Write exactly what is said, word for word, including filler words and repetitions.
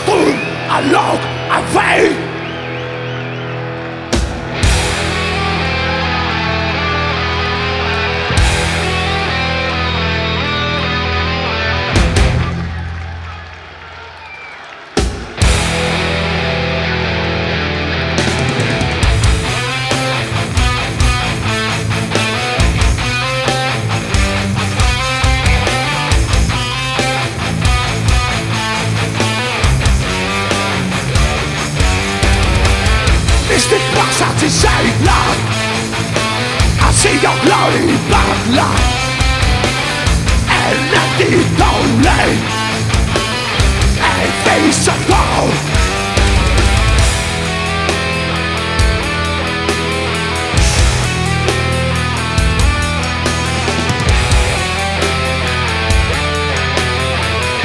Boom, a log, a vein. Mystic blocks out inside light. I see your glory black light. And empty lonely. And face of gold.